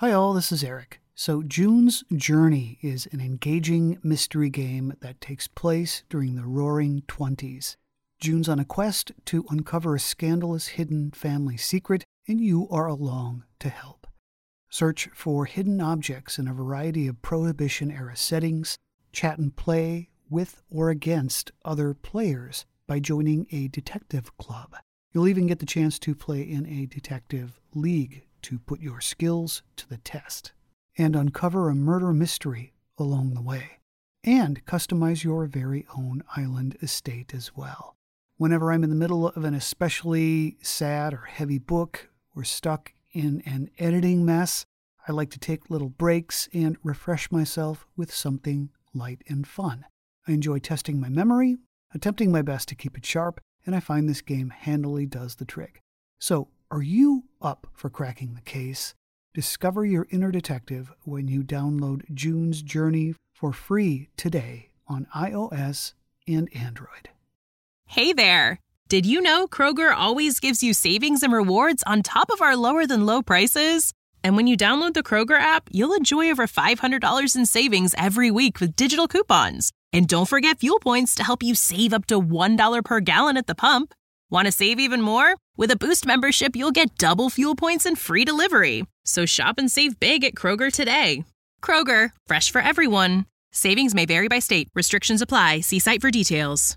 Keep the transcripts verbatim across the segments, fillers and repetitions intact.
Hi all, this is Eric. So June's Journey is an engaging mystery game that takes place during the Roaring Twenties. June's on a quest to uncover a scandalous hidden family secret, and you are along to help. Search for hidden objects in a variety of Prohibition-era settings, chat and play with or against other players by joining a detective club. You'll even get the chance to play in a detective league to put your skills to the test and uncover a murder mystery along the way, and customize your very own island estate as well. Whenever I'm in the middle of an especially sad or heavy book or stuck in an editing mess, I like to take little breaks and refresh myself with something light and fun. I enjoy testing my memory, attempting my best to keep it sharp, and I find this game handily does the trick. So, are you up for cracking the case? Discover your inner detective when you download June's Journey for free today on iOS and Android. Hey there! Did you know Kroger always gives you savings and rewards on top of our lower-than-low prices? And when you download the Kroger app, you'll enjoy over five hundred dollars in savings every week with digital coupons. And don't forget fuel points to help you save up to one dollar per gallon at the pump. Want to save even more? With a Boost membership, you'll get double fuel points and free delivery. So shop and save big at Kroger today. Kroger, fresh for everyone. Savings may vary by state. Restrictions apply. See site for details.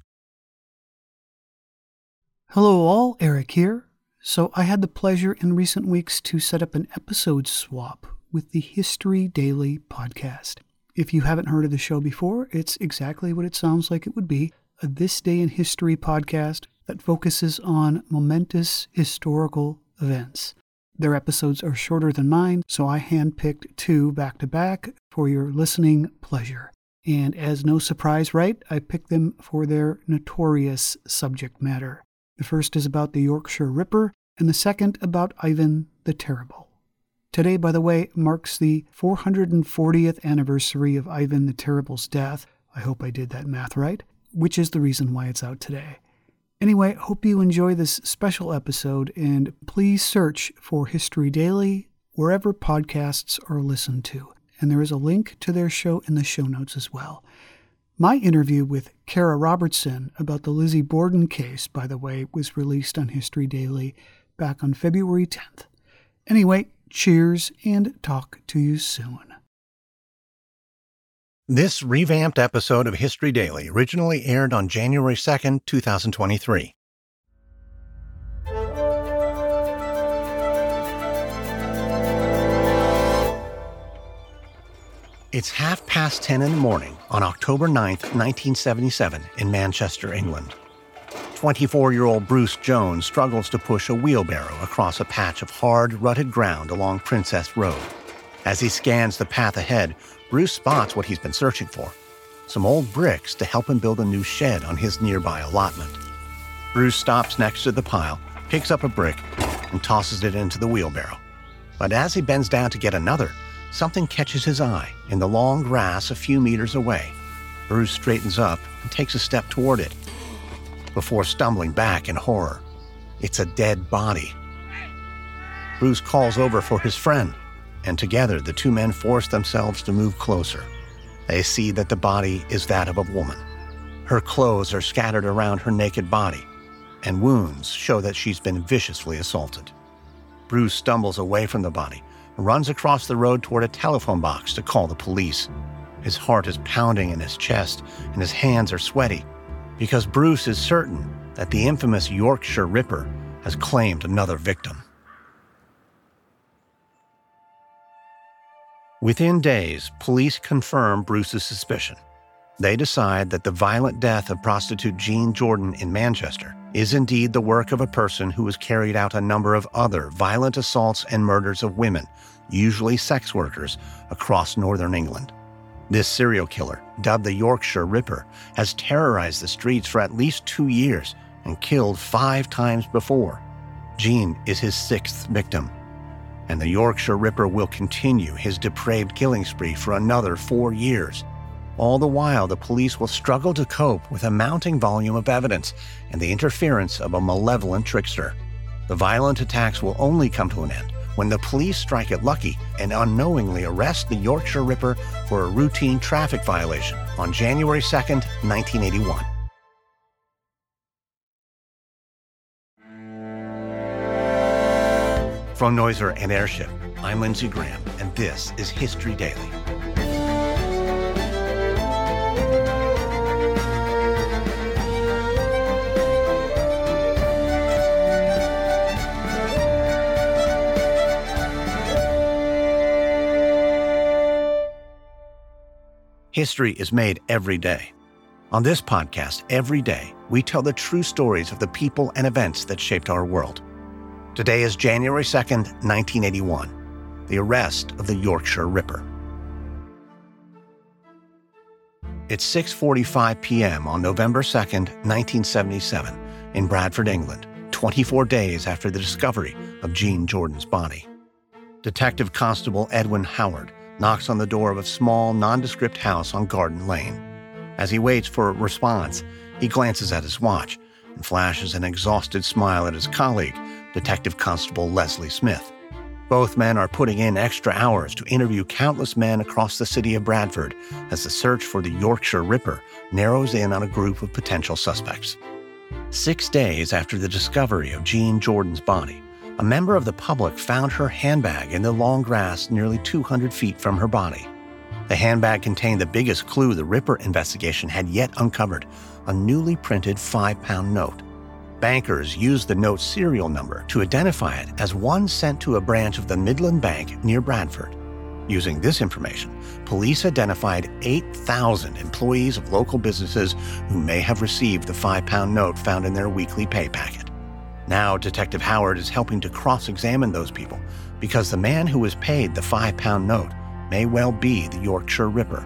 Hello all, Eric here. So I had the pleasure in recent weeks to set up an episode swap with the History Daily podcast. If you haven't heard of the show before, it's exactly what it sounds like it would be, a This Day in History podcast that focuses on momentous historical events. Their episodes are shorter than mine, so I handpicked two back-to-back for your listening pleasure. And as no surprise, right, I picked them for their notorious subject matter. The first is about the Yorkshire Ripper, and the second about Ivan the Terrible. Today, by the way, marks the four hundred fortieth anniversary of Ivan the Terrible's death. I hope I did that math right, which is the reason why it's out today. Anyway, hope you enjoy this special episode, and please search for History Daily wherever podcasts are listened to. And there is a link to their show in the show notes as well. My interview with Kara Robertson about the Lizzie Borden case, by the way, was released on History Daily back on February tenth. Anyway, cheers and talk to you soon. This revamped episode of History Daily originally aired on January second, twenty twenty-three. It's half past ten in the morning on October ninth, nineteen seventy-seven in Manchester, England. twenty-four-year-old Bruce Jones struggles to push a wheelbarrow across a patch of hard, rutted ground along Princess Road. As he scans the path ahead, Bruce spots what he's been searching for, some old bricks to help him build a new shed on his nearby allotment. Bruce stops next to the pile, picks up a brick, and tosses it into the wheelbarrow. But as he bends down to get another, something catches his eye in the long grass a few meters away. Bruce straightens up and takes a step toward it, before stumbling back in horror. It's a dead body. Bruce calls over for his friend, and together the two men force themselves to move closer. They see that the body is that of a woman. Her clothes are scattered around her naked body, and wounds show that she's been viciously assaulted. Bruce stumbles away from the body and runs across the road toward a telephone box to call the police. His heart is pounding in his chest, and his hands are sweaty, because Bruce is certain that the infamous Yorkshire Ripper has claimed another victim. Within days, police confirm Bruce's suspicion. They decide that the violent death of prostitute Jean Jordan in Manchester is indeed the work of a person who has carried out a number of other violent assaults and murders of women, usually sex workers, across northern England. This serial killer, dubbed the Yorkshire Ripper, has terrorized the streets for at least two years and killed five times before. Jean is his sixth victim, and the Yorkshire Ripper will continue his depraved killing spree for another four years. All the while, the police will struggle to cope with a mounting volume of evidence and the interference of a malevolent trickster. The violent attacks will only come to an end when the police strike it lucky and unknowingly arrest the Yorkshire Ripper for a routine traffic violation on January second, nineteen eighty-one. From Noiser and Airship, I'm Lindsey Graham, and this is History Daily. History is made every day. On this podcast, every day, we tell the true stories of the people and events that shaped our world. Today is January second, nineteen eighty-one, the arrest of the Yorkshire Ripper. It's six forty-five p.m. on November second, nineteen seventy-seven, in Bradford, England, twenty-four days after the discovery of Jean Jordan's body. Detective Constable Edwin Howard knocks on the door of a small, nondescript house on Garden Lane. As he waits for a response, he glances at his watch and flashes an exhausted smile at his colleague, Detective Constable Leslie Smith. Both men are putting in extra hours to interview countless men across the city of Bradford as the search for the Yorkshire Ripper narrows in on a group of potential suspects. Six days after the discovery of Jean Jordan's body, a member of the public found her handbag in the long grass nearly two hundred feet from her body. The handbag contained the biggest clue the Ripper investigation had yet uncovered, a newly printed five-pound note. Bankers used the note's serial number to identify it as one sent to a branch of the Midland Bank near Bradford. Using this information, police identified eight thousand employees of local businesses who may have received the five-pound note found in their weekly pay packet. Now, Detective Howard is helping to cross-examine those people because the man who was paid the five-pound note may well be the Yorkshire Ripper.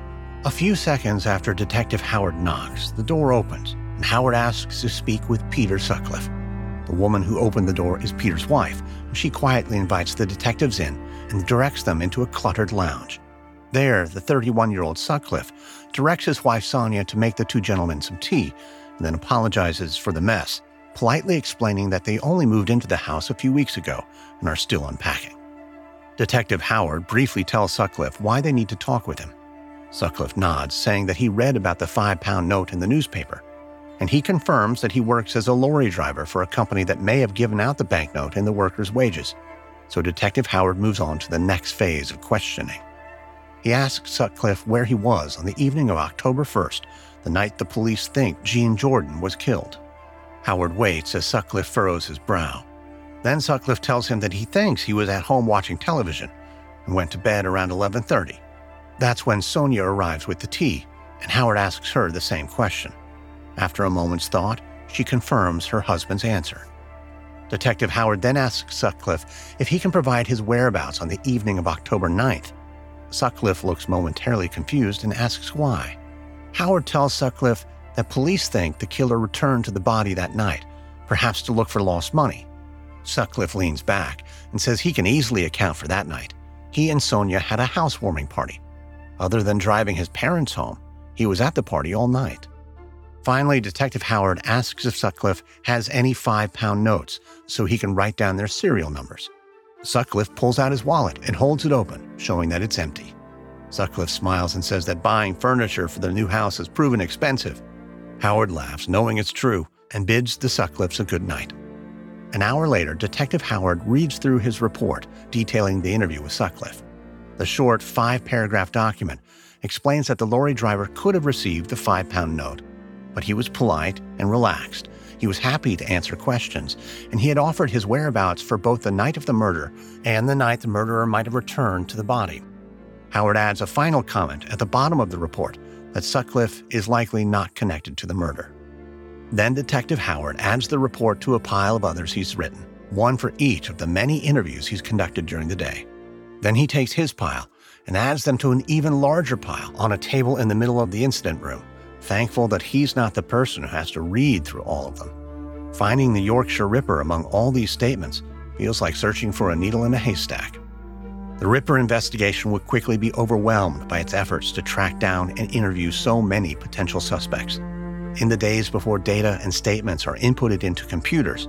A few seconds after Detective Howard knocks, the door opens, and Howard asks to speak with Peter Sutcliffe. The woman who opened the door is Peter's wife, and she quietly invites the detectives in and directs them into a cluttered lounge. There, the thirty-one-year-old Sutcliffe directs his wife Sonia to make the two gentlemen some tea, and then apologizes for the mess, politely explaining that they only moved into the house a few weeks ago and are still unpacking. Detective Howard briefly tells Sutcliffe why they need to talk with him. Sutcliffe nods, saying that he read about the five-pound note in the newspaper, and he confirms that he works as a lorry driver for a company that may have given out the banknote in the workers' wages. So Detective Howard moves on to the next phase of questioning. He asks Sutcliffe where he was on the evening of October first, the night the police think Jean Jordan was killed. Howard waits as Sutcliffe furrows his brow. Then Sutcliffe tells him that he thinks he was at home watching television and went to bed around eleven thirty. That's when Sonia arrives with the tea, and Howard asks her the same question. After a moment's thought, she confirms her husband's answer. Detective Howard then asks Sutcliffe if he can provide his whereabouts on the evening of October ninth. Sutcliffe looks momentarily confused and asks why. Howard tells Sutcliffe that police think the killer returned to the body that night, perhaps to look for lost money. Sutcliffe leans back and says he can easily account for that night. He and Sonia had a housewarming party. Other than driving his parents home, he was at the party all night. Finally, Detective Howard asks if Sutcliffe has any five-pound notes so he can write down their serial numbers. Sutcliffe pulls out his wallet and holds it open, showing that it's empty. Sutcliffe smiles and says that buying furniture for their new house has proven expensive. Howard laughs, knowing it's true, and bids the Sutcliffes a good night. An hour later, Detective Howard reads through his report detailing the interview with Sutcliffe. The short five-paragraph document explains that the lorry driver could have received the five-pound note, but he was polite and relaxed. He was happy to answer questions, and he had offered his whereabouts for both the night of the murder and the night the murderer might have returned to the body. Howard adds a final comment at the bottom of the report that Sutcliffe is likely not connected to the murder. Then Detective Howard adds the report to a pile of others he's written, one for each of the many interviews he's conducted during the day. Then he takes his pile and adds them to an even larger pile on a table in the middle of the incident room, thankful that he's not the person who has to read through all of them. Finding the Yorkshire Ripper among all these statements feels like searching for a needle in a haystack. The Ripper investigation would quickly be overwhelmed by its efforts to track down and interview so many potential suspects. In the days before data and statements are inputted into computers,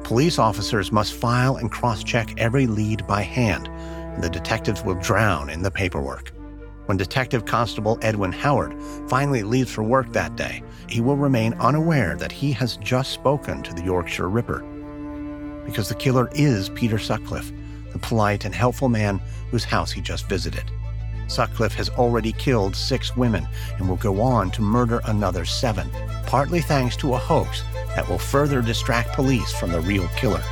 Police officers must file and cross-check every lead by hand, and the detectives will drown in the paperwork. When Detective Constable Edwin Howard finally leaves for work that day, he will remain unaware that he has just spoken to the Yorkshire Ripper. Because the killer is Peter Sutcliffe, the polite and helpful man whose house he just visited. Sutcliffe has already killed six women and will go on to murder another seven, partly thanks to a hoax that will further distract police from the real killer.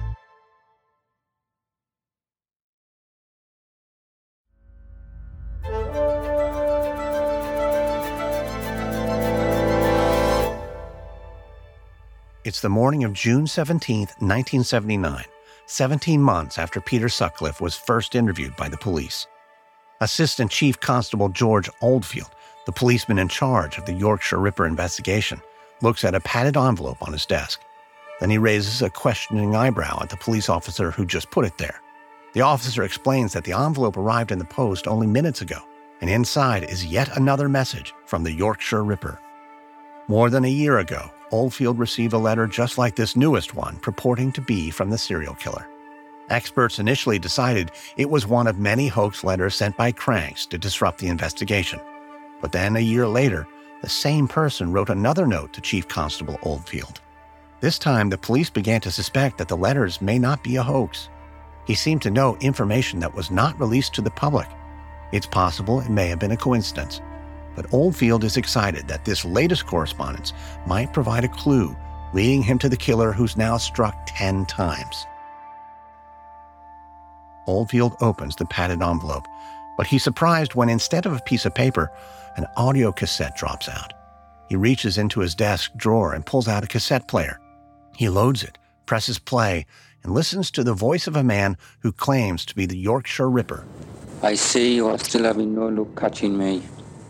It's the morning of June seventeenth, nineteen seventy-nine, seventeen months after Peter Sutcliffe was first interviewed by the police. Assistant Chief Constable George Oldfield, the policeman in charge of the Yorkshire Ripper investigation, looks at a padded envelope on his desk. Then he raises a questioning eyebrow at the police officer who just put it there. The officer explains that the envelope arrived in the post only minutes ago, and inside is yet another message from the Yorkshire Ripper. More than a year ago, Oldfield received a letter just like this newest one purporting to be from the serial killer. Experts initially decided it was one of many hoax letters sent by cranks to disrupt the investigation. But then a year later, the same person wrote another note to Chief Constable Oldfield. This time, the police began to suspect that the letters may not be a hoax. He seemed to know information that was not released to the public. It's possible it may have been a coincidence. But Oldfield is excited that this latest correspondence might provide a clue, leading him to the killer who's now struck ten times. Oldfield opens the padded envelope, but he's surprised when instead of a piece of paper, an audio cassette drops out. He reaches into his desk drawer and pulls out a cassette player. He loads it, presses play, and listens to the voice of a man who claims to be the Yorkshire Ripper. I see you are still having no luck catching me.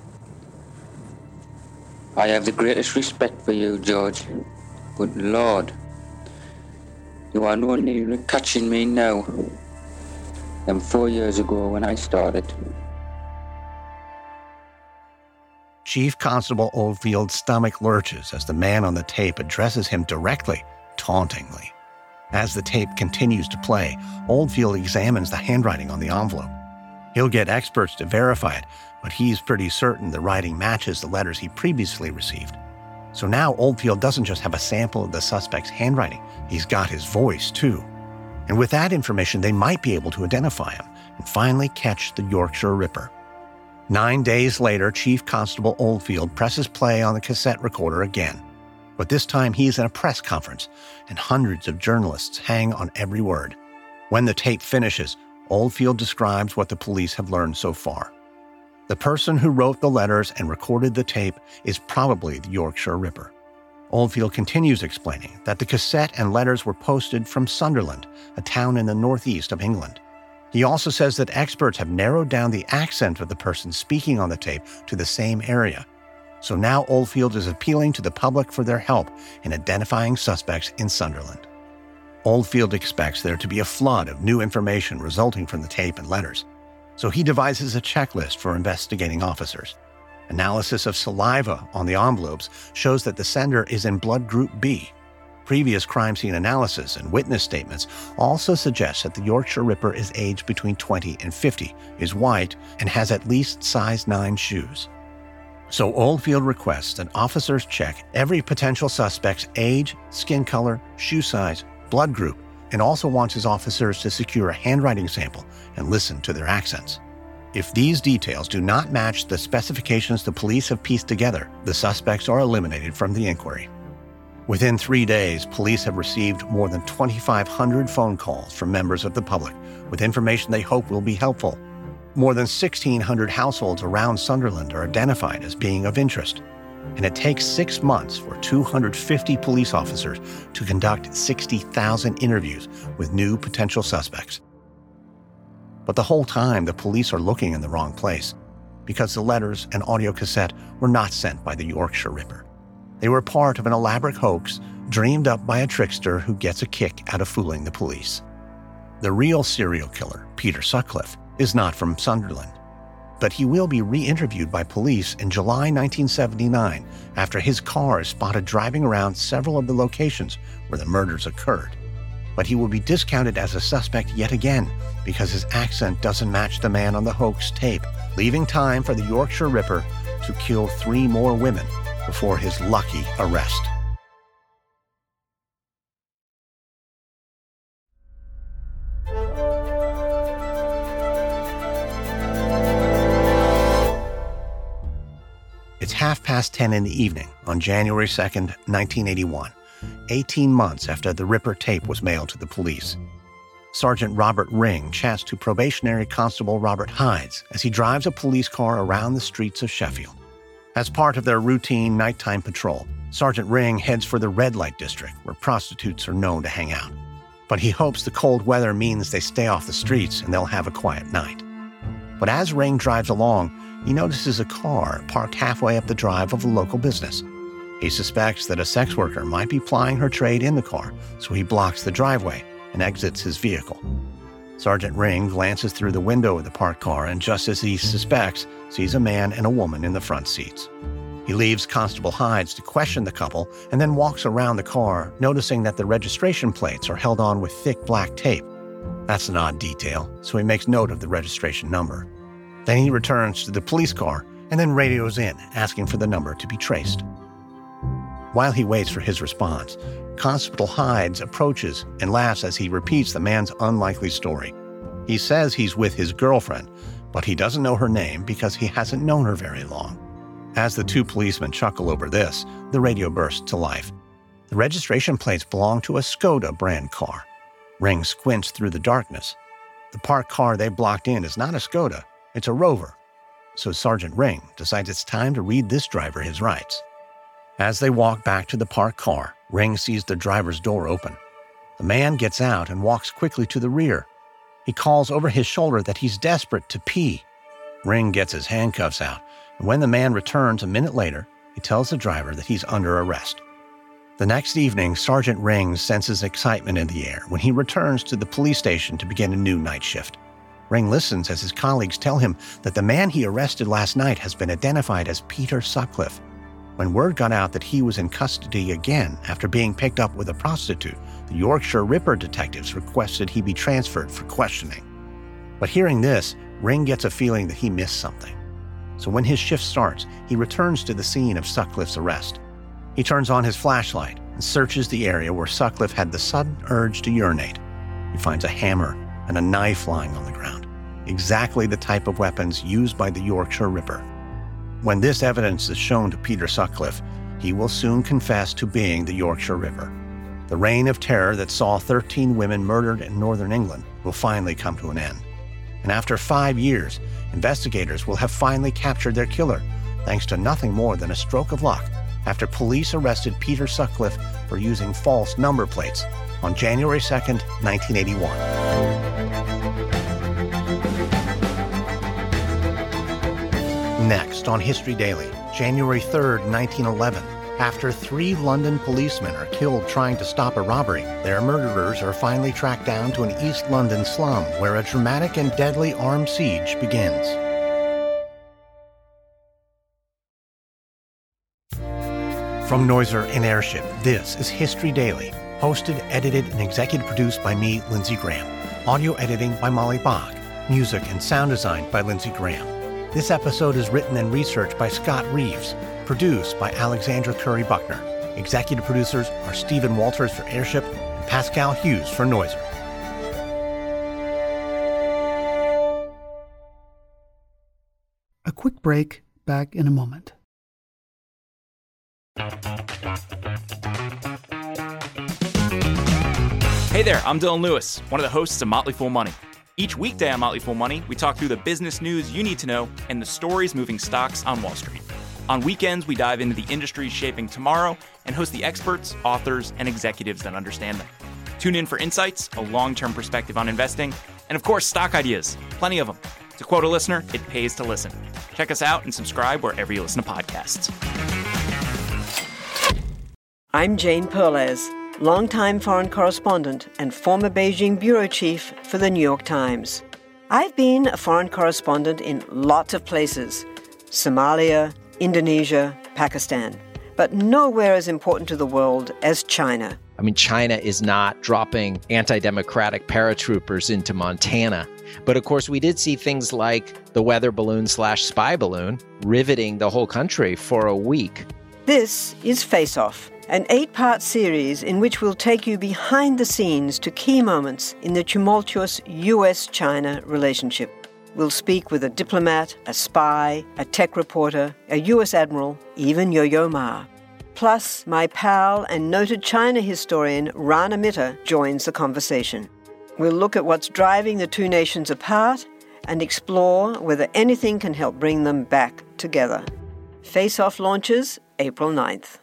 I have the greatest respect for you, George, but Lord, you are no nearer catching me now than four years ago when I started. Chief Constable Oldfield's stomach lurches as the man on the tape addresses him directly, tauntingly. As the tape continues to play, Oldfield examines the handwriting on the envelope. He'll get experts to verify it, but he's pretty certain the writing matches the letters he previously received. So now Oldfield doesn't just have a sample of the suspect's handwriting, he's got his voice too. And with that information, they might be able to identify him and finally catch the Yorkshire Ripper. Nine days later, Chief Constable Oldfield presses play on the cassette recorder again. But this time he's in a press conference, and hundreds of journalists hang on every word. When the tape finishes, Oldfield describes what the police have learned so far. The person who wrote the letters and recorded the tape is probably the Yorkshire Ripper. Oldfield continues explaining that the cassette and letters were posted from Sunderland, a town in the northeast of England. He also says that experts have narrowed down the accent of the person speaking on the tape to the same area. So now Oldfield is appealing to the public for their help in identifying suspects in Sunderland. Oldfield expects there to be a flood of new information resulting from the tape and letters. So he devises a checklist for investigating officers. Analysis of saliva on the envelopes shows that the sender is in blood group B. Previous crime scene analysis and witness statements also suggest that the Yorkshire Ripper is aged between twenty and fifty, is white, and has at least size nine shoes. So Oldfield requests that officers check every potential suspect's age, skin color, shoe size, blood group, and also wants his officers to secure a handwriting sample and listen to their accents. If these details do not match the specifications the police have pieced together, the suspects are eliminated from the inquiry. Within three days, police have received more than twenty-five hundred phone calls from members of the public with information they hope will be helpful. More than sixteen hundred households around Sunderland are identified as being of interest. And it takes six months for two hundred fifty police officers to conduct sixty thousand interviews with new potential suspects. But the whole time, the police are looking in the wrong place, because the letters and audio cassette were not sent by the Yorkshire Ripper. They were part of an elaborate hoax dreamed up by a trickster who gets a kick out of fooling the police. The real serial killer, Peter Sutcliffe, is not from Sunderland, but he will be re-interviewed by police in July nineteen seventy-nine after his car is spotted driving around several of the locations where the murders occurred. but he will be discounted as a suspect yet again because his accent doesn't match the man on the hoax tape, leaving time for the Yorkshire Ripper to kill three more women before his lucky arrest. It's half past ten in the evening on January second, nineteen eighty-one, eighteen months after the Ripper tape was mailed to the police. Sergeant Robert Ring chats to probationary constable Robert Hides as he drives a police car around the streets of Sheffield. As part of their routine nighttime patrol, Sergeant Ring heads for the red light district where prostitutes are known to hang out. But he hopes the cold weather means they stay off the streets and they'll have a quiet night. But as Ring drives along, he notices a car parked halfway up the drive of a local business. He suspects that a sex worker might be plying her trade in the car, so he blocks the driveway and exits his vehicle. Sergeant Ring glances through the window of the parked car and, just as he suspects, sees a man and a woman in the front seats. He leaves Constable Hides to question the couple and then walks around the car, noticing that the registration plates are held on with thick black tape. That's an odd detail, so he makes note of the registration number. Then he returns to the police car and then radios in, asking for the number to be traced. While he waits for his response, Constable Hides approaches and laughs as he repeats the man's unlikely story. He says he's with his girlfriend, but he doesn't know her name because he hasn't known her very long. As the two policemen chuckle over this, the radio bursts to life. The registration plates belong to a Skoda brand car. Ring squints through the darkness. The parked car they blocked in is not a Skoda, it's a Rover. So Sergeant Ring decides it's time to read this driver his rights. As they walk back to the parked car, Ring sees the driver's door open. The man gets out and walks quickly to the rear. He calls over his shoulder that he's desperate to pee. Ring gets his handcuffs out, and when the man returns a minute later, he tells the driver that he's under arrest. The next evening, Sergeant Ring senses excitement in the air when he returns to the police station to begin a new night shift. Ring listens as his colleagues tell him that the man he arrested last night has been identified as Peter Sutcliffe. When word got out that he was in custody again after being picked up with a prostitute, the Yorkshire Ripper detectives requested he be transferred for questioning. But hearing this, Ring gets a feeling that he missed something. So when his shift starts, he returns to the scene of Sutcliffe's arrest. He turns on his flashlight and searches the area where Sutcliffe had the sudden urge to urinate. He finds a hammer and a knife lying on the ground, exactly the type of weapons used by the Yorkshire Ripper. When this evidence is shown to Peter Sutcliffe, he will soon confess to being the Yorkshire Ripper. The reign of terror that saw thirteen women murdered in northern England will finally come to an end. And after five years, investigators will have finally captured their killer, thanks to nothing more than a stroke of luck, after police arrested Peter Sutcliffe for using false number plates on January second, nineteen eighty-one. Next on History Daily, January third, nineteen eleven. After three London policemen are killed trying to stop a robbery, their murderers are finally tracked down to an East London slum where a dramatic and deadly armed siege begins. From Noiser and Airship, this is History Daily, hosted, edited, and executive produced by me, Lindsey Graham. Audio editing by Molly Bach. Music and sound design by Lindsey Graham. This episode is written and researched by Scott Reeves, produced by Alexandra Curry Buckner. Executive producers are Stephen Walters for Airship and Pascal Hughes for Noiser. A quick break, back in a moment. Hey there, I'm Dylan Lewis, one of the hosts of Motley Fool Money. Each weekday on Motley Fool Money, we talk through the business news you need to know and the stories moving stocks on Wall Street. On weekends, we dive into the industries shaping tomorrow and host the experts, authors, and executives that understand them. Tune in for insights, a long-term perspective on investing, and of course, stock ideas. Plenty of them. To quote a listener, it pays to listen. Check us out and subscribe wherever you listen to podcasts. I'm Jane Perlez, longtime foreign correspondent and former Beijing bureau chief for the New York Times. I've been a foreign correspondent in lots of places: Somalia, Indonesia, Pakistan, but nowhere as important to the world as China. I mean, China is not dropping anti-democratic paratroopers into Montana. But of course, we did see things like the weather balloon slash spy balloon riveting the whole country for a week. This is Face Off, an eight-part series in which we'll take you behind the scenes to key moments in the tumultuous U S China relationship. We'll speak with a diplomat, a spy, a tech reporter, a U S admiral, even Yo-Yo Ma. Plus, my pal and noted China historian Rana Mitter joins the conversation. We'll look at what's driving the two nations apart and explore whether anything can help bring them back together. Face Off launches April ninth.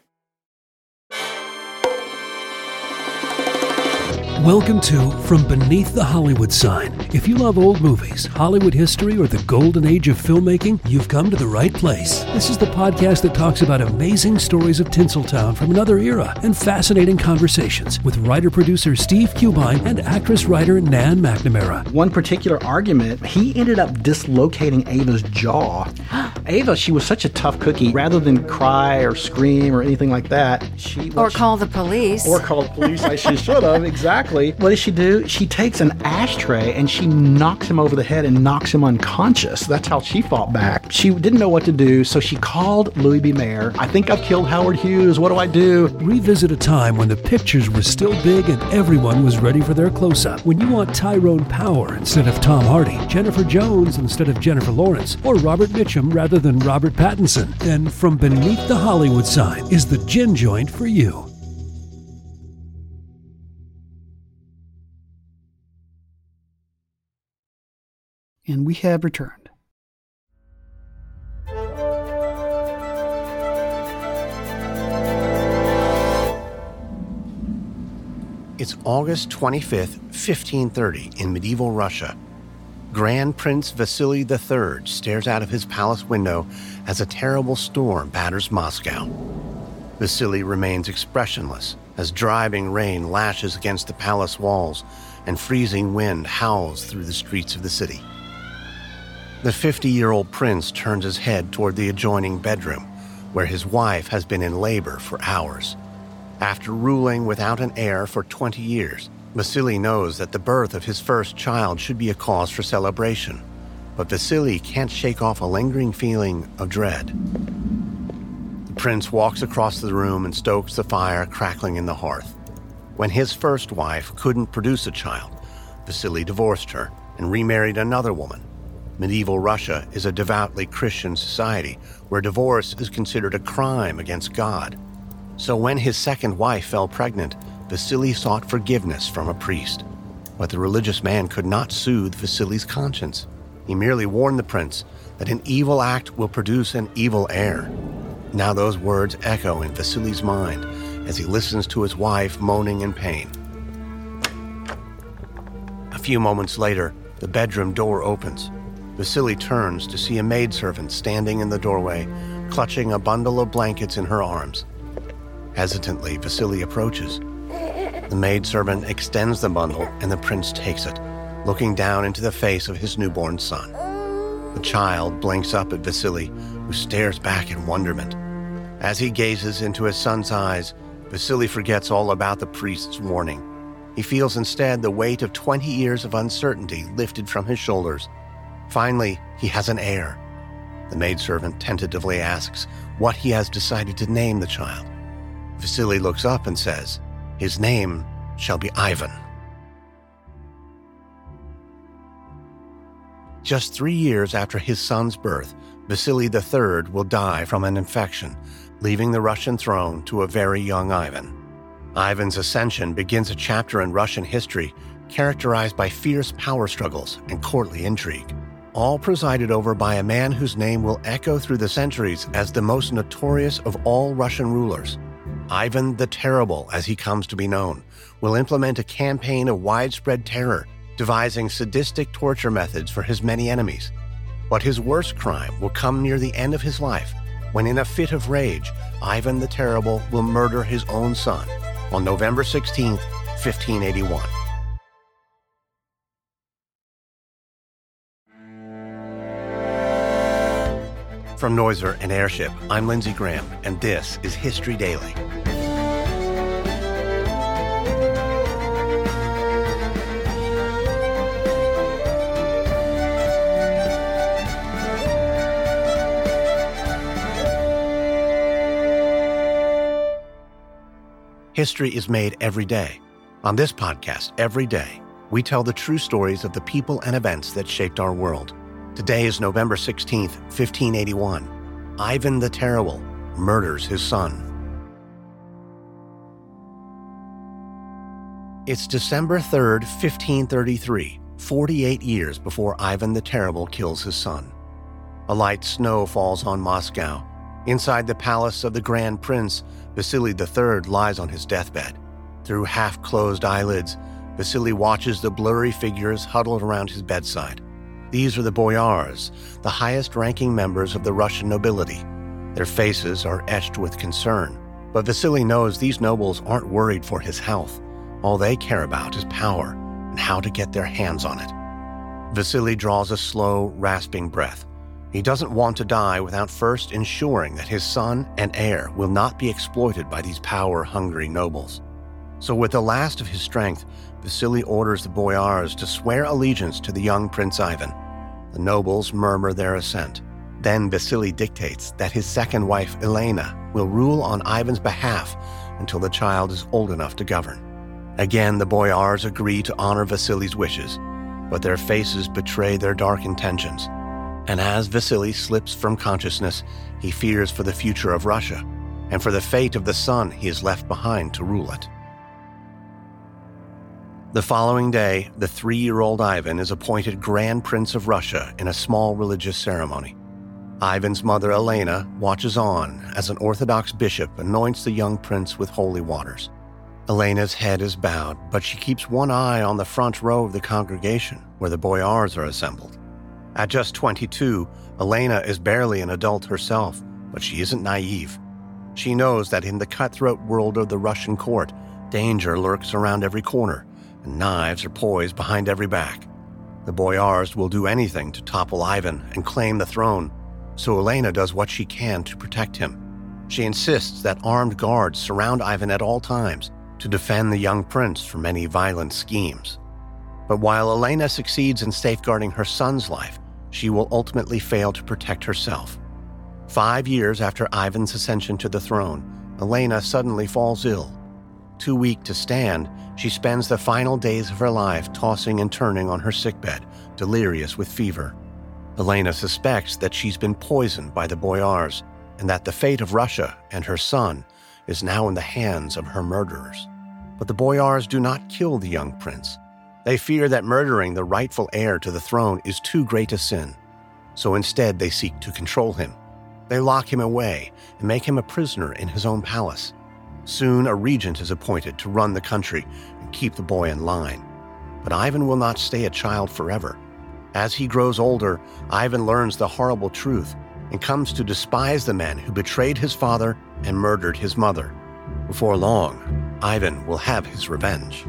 Welcome to From Beneath the Hollywood Sign. If you love old movies, Hollywood history, or the golden age of filmmaking, you've come to the right place. This is the podcast that talks about amazing stories of Tinseltown from another era and fascinating conversations with writer-producer Steve Cubine and actress-writer Nan McNamara. One particular argument, he ended up dislocating Ava's jaw. Ava, she was such a tough cookie. Rather than cry or scream or anything like that, she... Or call the police. Or call the police, like she should have, exactly. What does she do? She takes an ashtray and she knocks him over the head and knocks him unconscious. That's how she fought back. She didn't know what to do, so she called Louis B. Mayer. I think I've killed Howard Hughes. What do I do? Revisit a time when the pictures were still big and everyone was ready for their close-up. When you want Tyrone Power instead of Tom Hardy, Jennifer Jones instead of Jennifer Lawrence, or Robert Mitchum rather than Robert Pattinson, then From Beneath the Hollywood Sign is the gin joint for you. And we have returned. It's August twenty-fifth, fifteen thirty, in medieval Russia. Grand Prince Vasily the Third stares out of his palace window as a terrible storm batters Moscow. Vasily remains expressionless as driving rain lashes against the palace walls and freezing wind howls through the streets of the city. The fifty-year-old prince turns his head toward the adjoining bedroom, where his wife has been in labor for hours. After ruling without an heir for twenty years, Vasily knows that the birth of his first child should be a cause for celebration. But Vasily can't shake off a lingering feeling of dread. The prince walks across the room and stokes the fire crackling in the hearth. When his first wife couldn't produce a child, Vasily divorced her and remarried another woman. Medieval Russia is a devoutly Christian society where divorce is considered a crime against God. So when his second wife fell pregnant, Vasily sought forgiveness from a priest. But the religious man could not soothe Vasily's conscience. He merely warned the prince that an evil act will produce an evil heir. Now those words echo in Vasily's mind as he listens to his wife moaning in pain. A few moments later, the bedroom door opens. Vasily turns to see a maidservant standing in the doorway, clutching a bundle of blankets in her arms. Hesitantly, Vasily approaches. The maidservant extends the bundle, and the prince takes it, looking down into the face of his newborn son. The child blinks up at Vasily, who stares back in wonderment. As he gazes into his son's eyes, Vasily forgets all about the priest's warning. He feels instead the weight of twenty years of uncertainty lifted from his shoulders. Finally, he has an heir. The maidservant tentatively asks what he has decided to name the child. Vasily looks up and says, "His name shall be Ivan." Just three years after his son's birth, Vasily the Third will die from an infection, leaving the Russian throne to a very young Ivan. Ivan's ascension begins a chapter in Russian history characterized by fierce power struggles and courtly intrigue, all presided over by a man whose name will echo through the centuries as the most notorious of all Russian rulers. Ivan the Terrible, as he comes to be known, will implement a campaign of widespread terror, devising sadistic torture methods for his many enemies. But his worst crime will come near the end of his life, when in a fit of rage, Ivan the Terrible will murder his own son on November sixteenth, fifteen eighty-one. From Noiser and Airship, I'm Lindsey Graham, and this is History Daily. History is made every day. On this podcast, every day, we tell the true stories of the people and events that shaped our world. Today is November sixteenth, fifteen eighty-one. Ivan the Terrible murders his son. It's December third, fifteen thirty-three, forty-eight years before Ivan the Terrible kills his son. A light snow falls on Moscow. Inside the palace of the Grand Prince, Vasily the Third lies on his deathbed. Through half-closed eyelids, Vasily watches the blurry figures huddled around his bedside. These are the boyars, the highest-ranking members of the Russian nobility. Their faces are etched with concern, but Vasily knows these nobles aren't worried for his health. All they care about is power and how to get their hands on it. Vasily draws a slow, rasping breath. He doesn't want to die without first ensuring that his son and heir will not be exploited by these power-hungry nobles. So with the last of his strength, Vasily orders the boyars to swear allegiance to the young Prince Ivan. The nobles murmur their assent. Then Vasily dictates that his second wife, Elena, will rule on Ivan's behalf until the child is old enough to govern. Again, the boyars agree to honor Vasily's wishes, but their faces betray their dark intentions. And as Vasily slips from consciousness, he fears for the future of Russia and for the fate of the son he has left behind to rule it. The following day, the three-year-old Ivan is appointed Grand Prince of Russia in a small religious ceremony. Ivan's mother, Elena, watches on as an Orthodox bishop anoints the young prince with holy waters. Elena's head is bowed, but she keeps one eye on the front row of the congregation where the boyars are assembled. At just twenty-two, Elena is barely an adult herself, but she isn't naive. She knows that in the cutthroat world of the Russian court, danger lurks around every corner, and knives are poised behind every back. The boyars will do anything to topple Ivan and claim the throne, so Elena does what she can to protect him. She insists that armed guards surround Ivan at all times to defend the young prince from any violent schemes. But while Elena succeeds in safeguarding her son's life, she will ultimately fail to protect herself. Five years after Ivan's ascension to the throne, Elena suddenly falls ill. Too weak to stand, she spends the final days of her life tossing and turning on her sickbed, delirious with fever. Elena suspects that she's been poisoned by the boyars, and that the fate of Russia and her son is now in the hands of her murderers. But the boyars do not kill the young prince. They fear that murdering the rightful heir to the throne is too great a sin. So instead they seek to control him. They lock him away and make him a prisoner in his own palace. Soon a regent is appointed to run the country and keep the boy in line. But Ivan will not stay a child forever. As he grows older, Ivan learns the horrible truth and comes to despise the men who betrayed his father and murdered his mother. Before long, Ivan will have his revenge.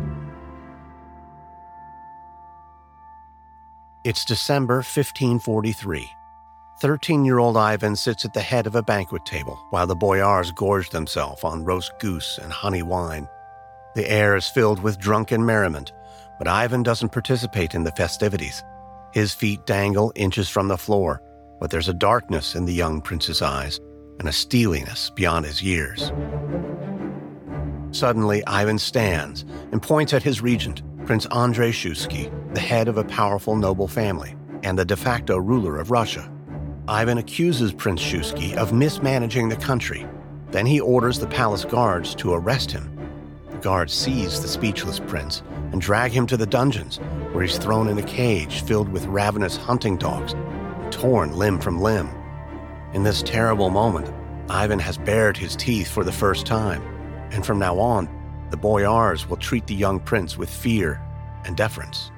It's December fifteen forty-three. Thirteen-year-old Ivan sits at the head of a banquet table while the boyars gorge themselves on roast goose and honey wine. The air is filled with drunken merriment, but Ivan doesn't participate in the festivities. His feet dangle inches from the floor, but there's a darkness in the young prince's eyes and a steeliness beyond his years. Suddenly, Ivan stands and points at his regent, Prince Andrei Shuisky, the head of a powerful noble family and the de facto ruler of Russia. Ivan accuses Prince Shuisky of mismanaging the country. Then he orders the palace guards to arrest him. The guards seize the speechless prince and drag him to the dungeons, where he's thrown in a cage filled with ravenous hunting dogs, torn limb from limb. In this terrible moment, Ivan has bared his teeth for the first time, and from now on, the boyars will treat the young prince with fear and deference.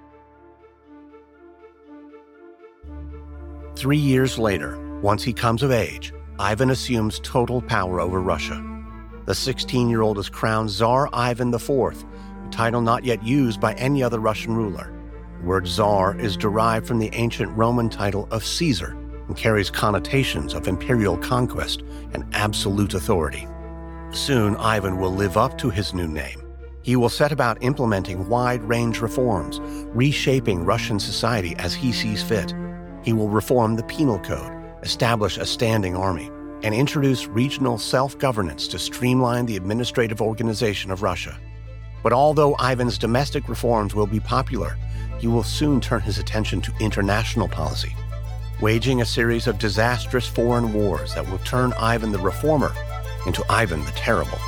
Three years later, once he comes of age, Ivan assumes total power over Russia. The sixteen-year-old is crowned Tsar Ivan the Fourth, a title not yet used by any other Russian ruler. The word Tsar is derived from the ancient Roman title of Caesar and carries connotations of imperial conquest and absolute authority. Soon, Ivan will live up to his new name. He will set about implementing wide-range reforms, reshaping Russian society as he sees fit. He will reform the penal code, establish a standing army, and introduce regional self-governance to streamline the administrative organization of Russia. But although Ivan's domestic reforms will be popular, he will soon turn his attention to international policy, waging a series of disastrous foreign wars that will turn Ivan the Reformer into Ivan the Terrible.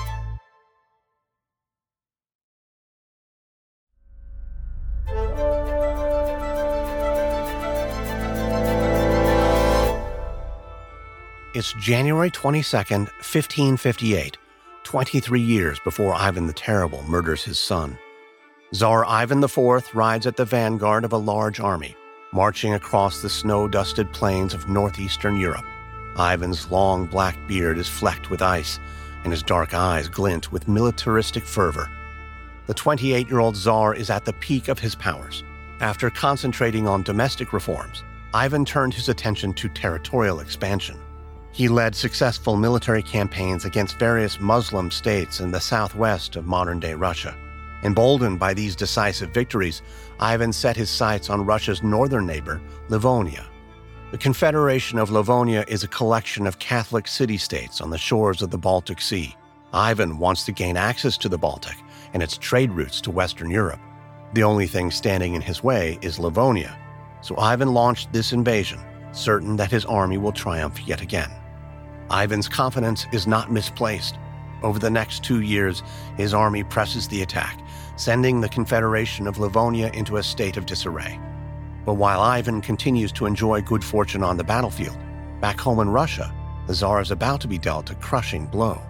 It's January twenty-second, fifteen fifty-eight, twenty-three years before Ivan the Terrible murders his son. Tsar Ivan the Fourth rides at the vanguard of a large army, marching across the snow-dusted plains of northeastern Europe. Ivan's long black beard is flecked with ice, and his dark eyes glint with militaristic fervor. The twenty-eight-year-old Tsar is at the peak of his powers. After concentrating on domestic reforms, Ivan turned his attention to territorial expansion. He led successful military campaigns against various Muslim states in the southwest of modern-day Russia. Emboldened by these decisive victories, Ivan set his sights on Russia's northern neighbor, Livonia. The Confederation of Livonia is a collection of Catholic city-states on the shores of the Baltic Sea. Ivan wants to gain access to the Baltic and its trade routes to Western Europe. The only thing standing in his way is Livonia, so Ivan launched this invasion, certain that his army will triumph yet again. Ivan's confidence is not misplaced. Over the next two years, his army presses the attack, sending the Confederation of Livonia into a state of disarray. But while Ivan continues to enjoy good fortune on the battlefield, back home in Russia, the Tsar is about to be dealt a crushing blow.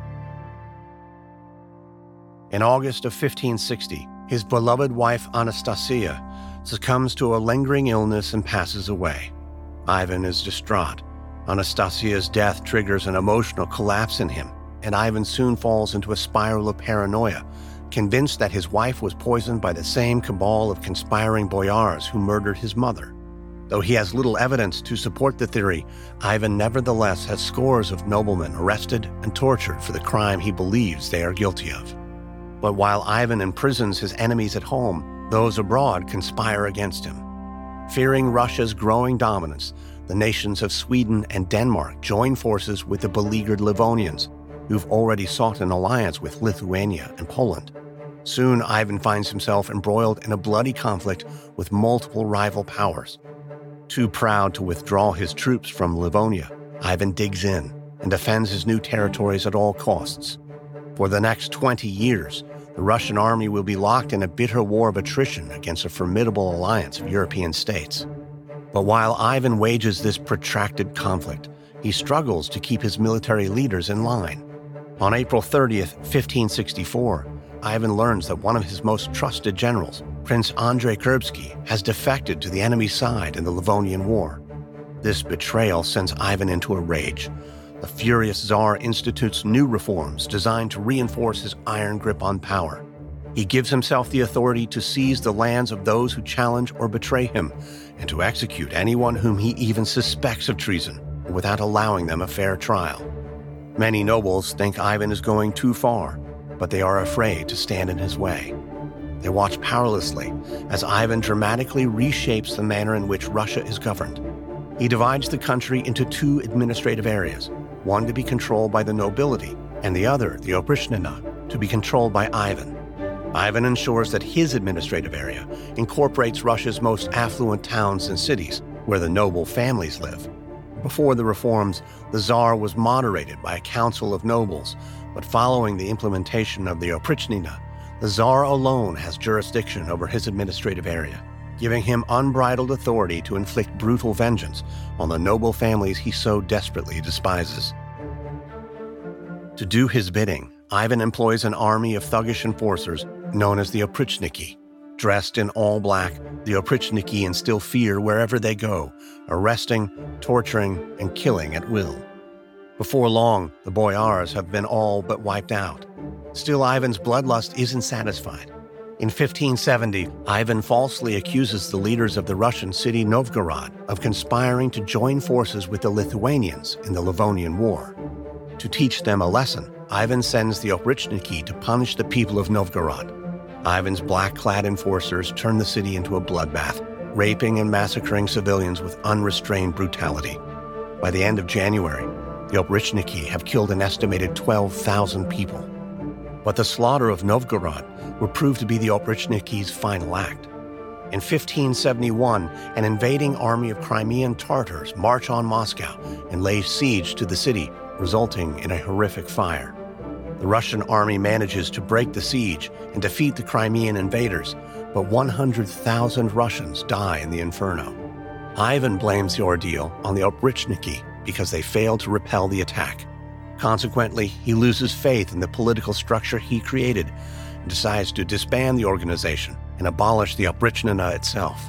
In August of fifteen sixty, his beloved wife Anastasia succumbs to a lingering illness and passes away. Ivan is distraught. Anastasia's death triggers an emotional collapse in him, and Ivan soon falls into a spiral of paranoia, convinced that his wife was poisoned by the same cabal of conspiring boyars who murdered his mother. Though he has little evidence to support the theory, Ivan nevertheless has scores of noblemen arrested and tortured for the crime he believes they are guilty of. But while Ivan imprisons his enemies at home, those abroad conspire against him. Fearing Russia's growing dominance, the nations of Sweden and Denmark join forces with the beleaguered Livonians, who've already sought an alliance with Lithuania and Poland. Soon, Ivan finds himself embroiled in a bloody conflict with multiple rival powers. Too proud to withdraw his troops from Livonia, Ivan digs in and defends his new territories at all costs. For the next twenty years, the Russian army will be locked in a bitter war of attrition against a formidable alliance of European states. But while Ivan wages this protracted conflict, he struggles to keep his military leaders in line. On April thirtieth, fifteen sixty-four, Ivan learns that one of his most trusted generals, Prince Andrei Kurbsky, has defected to the enemy's side in the Livonian War. This betrayal sends Ivan into a rage. The furious Tsar institutes new reforms designed to reinforce his iron grip on power. He gives himself the authority to seize the lands of those who challenge or betray him, and to execute anyone whom he even suspects of treason, without allowing them a fair trial. Many nobles think Ivan is going too far, but they are afraid to stand in his way. They watch powerlessly as Ivan dramatically reshapes the manner in which Russia is governed. He divides the country into two administrative areas, one to be controlled by the nobility, and the other, the Oprichnina, to be controlled by Ivan. Ivan ensures that his administrative area incorporates Russia's most affluent towns and cities, where the noble families live. Before the reforms, the Tsar was moderated by a council of nobles, but following the implementation of the Oprichnina, the Tsar alone has jurisdiction over his administrative area, giving him unbridled authority to inflict brutal vengeance on the noble families he so desperately despises. To do his bidding, Ivan employs an army of thuggish enforcers known as the Oprichniki. Dressed in all black, the Oprichniki instill fear wherever they go, arresting, torturing, and killing at will. Before long, the boyars have been all but wiped out. Still, Ivan's bloodlust isn't satisfied. In fifteen seventy, Ivan falsely accuses the leaders of the Russian city Novgorod of conspiring to join forces with the Lithuanians in the Livonian War. To teach them a lesson, Ivan sends the Oprichniki to punish the people of Novgorod. Ivan's black-clad enforcers turn the city into a bloodbath, raping and massacring civilians with unrestrained brutality. By the end of January, The Oprichniki have killed an estimated twelve thousand people. But the slaughter of Novgorod will prove to be the Oprichniki's final act. In fifteen seventy-one, an invading army of Crimean Tartars march on Moscow and lay siege to the city, resulting in a horrific fire. The Russian army manages to break the siege and defeat the Crimean invaders, but one hundred thousand Russians die in the inferno. Ivan blames the ordeal on the Oprichniki because they failed to repel the attack. Consequently, he loses faith in the political structure he created and decides to disband the organization and abolish the Oprichnina itself.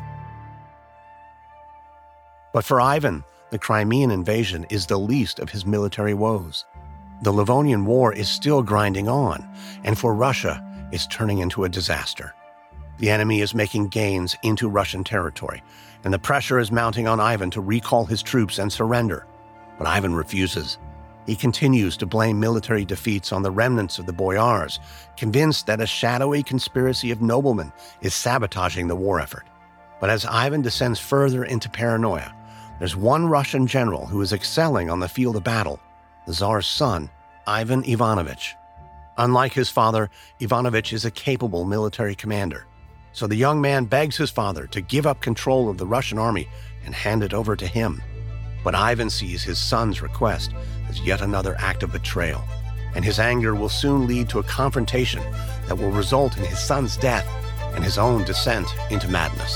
But for Ivan, the Crimean invasion is the least of his military woes. The Livonian War is still grinding on, and for Russia, it's turning into a disaster. The enemy is making gains into Russian territory, and the pressure is mounting on Ivan to recall his troops and surrender. But Ivan refuses. He continues to blame military defeats on the remnants of the boyars, convinced that a shadowy conspiracy of noblemen is sabotaging the war effort. But as Ivan descends further into paranoia, there's one Russian general who is excelling on the field of battle, the Tsar's son, Ivan Ivanovich. Unlike his father, Ivanovich is a capable military commander. So the young man begs his father to give up control of the Russian army and hand it over to him. But Ivan sees his son's request as yet another act of betrayal, and his anger will soon lead to a confrontation that will result in his son's death and his own descent into madness.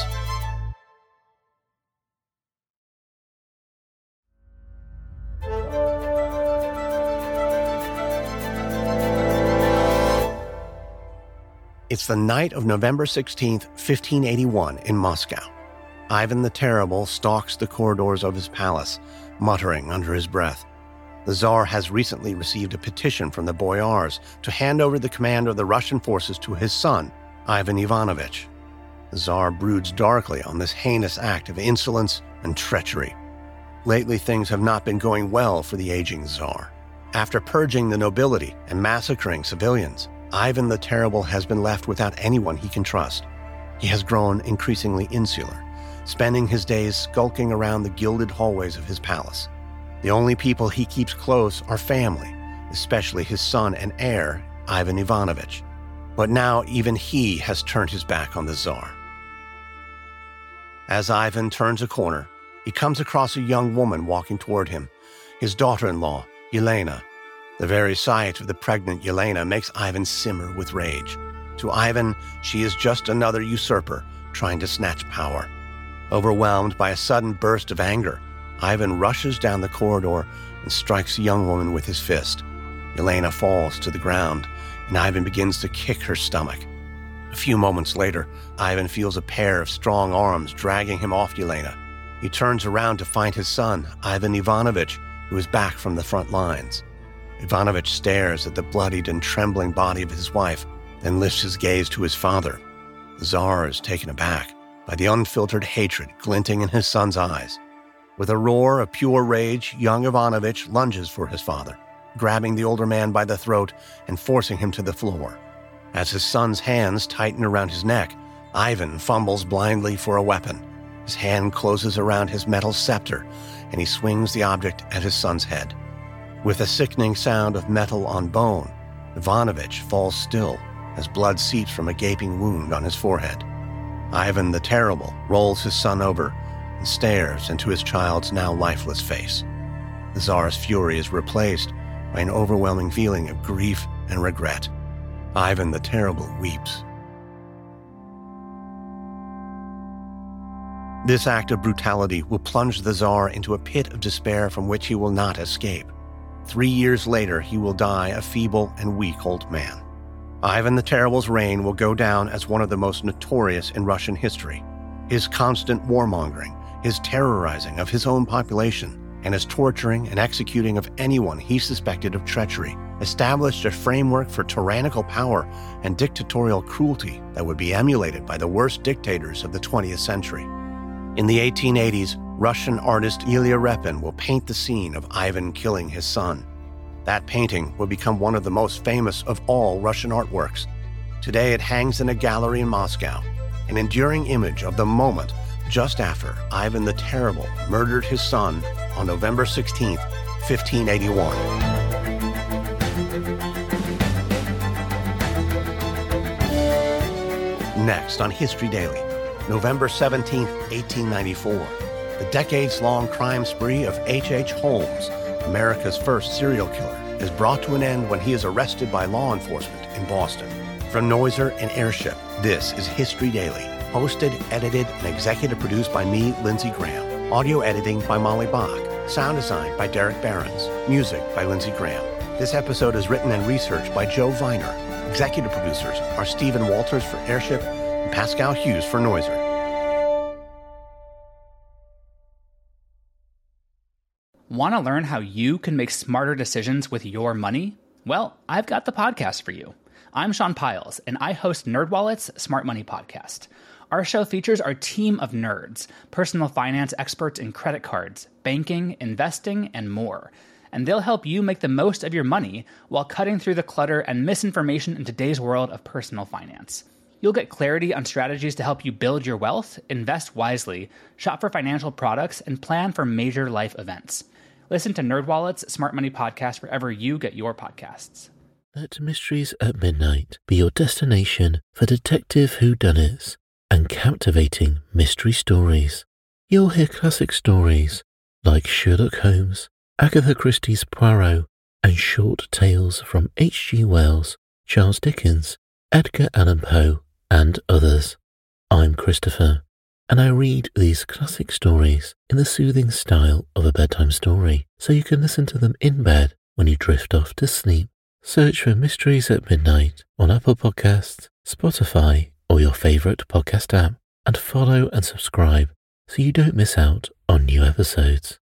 It's the night of November sixteenth, fifteen eighty-one, in Moscow. Ivan the Terrible stalks the corridors of his palace, muttering under his breath. The Tsar has recently received a petition from the boyars to hand over the command of the Russian forces to his son, Ivan Ivanovich. The Tsar broods darkly on this heinous act of insolence and treachery. Lately, things have not been going well for the aging Tsar. After purging the nobility and massacring civilians, Ivan the Terrible has been left without anyone he can trust. He has grown increasingly insular, spending his days skulking around the gilded hallways of his palace. The only people he keeps close are family, especially his son and heir, Ivan Ivanovich. But now even he has turned his back on the Tsar. As Ivan turns a corner, he comes across a young woman walking toward him, his daughter-in-law, Yelena. The very sight of the pregnant Yelena makes Ivan simmer with rage. To Ivan, she is just another usurper trying to snatch power. Overwhelmed by a sudden burst of anger, Ivan rushes down the corridor and strikes the young woman with his fist. Yelena falls to the ground, and Ivan begins to kick her stomach. A few moments later, Ivan feels a pair of strong arms dragging him off Yelena. He turns around to find his son, Ivan Ivanovich, who is back from the front lines. Ivanovich stares at the bloodied and trembling body of his wife, then lifts his gaze to his father. The Tsar is taken aback by the unfiltered hatred glinting in his son's eyes. With a roar of pure rage, young Ivanovich lunges for his father, grabbing the older man by the throat and forcing him to the floor. As his son's hands tighten around his neck, Ivan fumbles blindly for a weapon. His hand closes around his metal scepter, and he swings the object at his son's head. With a sickening sound of metal on bone, Ivanovich falls still as blood seeps from a gaping wound on his forehead. Ivan the Terrible rolls his son over and stares into his child's now lifeless face. The Tsar's fury is replaced by an overwhelming feeling of grief and regret. Ivan the Terrible weeps. This act of brutality will plunge the Tsar into a pit of despair from which he will not escape. Three years later, he will die a feeble and weak old man. Ivan the Terrible's reign will go down as one of the most notorious in Russian history. His constant warmongering, his terrorizing of his own population, and his torturing and executing of anyone he suspected of treachery established a framework for tyrannical power and dictatorial cruelty that would be emulated by the worst dictators of the twentieth century. In the eighteen eighties, Russian artist Ilya Repin will paint the scene of Ivan killing his son. That painting will become one of the most famous of all Russian artworks. Today it hangs in a gallery in Moscow, an enduring image of the moment just after Ivan the Terrible murdered his son on November sixteenth, fifteen eighty-one. Next on History Daily, November seventeenth, eighteen ninety-four. The decades-long crime spree of H H. Holmes, America's first serial killer, is brought to an end when he is arrested by law enforcement in Boston. From Noiser and Airship, this is History Daily, hosted, edited, and executive produced by me, Lindsey Graham. Audio editing by Molly Bach. Sound design by Derek Behrens. Music by Lindsey Graham. This episode is written and researched by Joe Viner. Executive producers are Stephen Walters for Airship and Pascal Hughes for Noiser. Want to learn how you can make smarter decisions with your money? Well, I've got the podcast for you. I'm Sean Piles, and I host NerdWallet's Smart Money Podcast. Our show features our team of nerds, personal finance experts in credit cards, banking, investing, and more. And they'll help you make the most of your money while cutting through the clutter and misinformation in today's world of personal finance. You'll get clarity on strategies to help you build your wealth, invest wisely, shop for financial products, and plan for major life events. Listen to NerdWallet's Smart Money Podcast wherever you get your podcasts. Let Mysteries at Midnight be your destination for detective whodunits and captivating mystery stories. You'll hear classic stories like Sherlock Holmes, Agatha Christie's Poirot, and short tales from H G Wells, Charles Dickens, Edgar Allan Poe, and others. I'm Christopher, and I read these classic stories in the soothing style of a bedtime story, so you can listen to them in bed when you drift off to sleep. Search for Mysteries at Midnight on Apple Podcasts, Spotify, or your favourite podcast app, and follow and subscribe so you don't miss out on new episodes.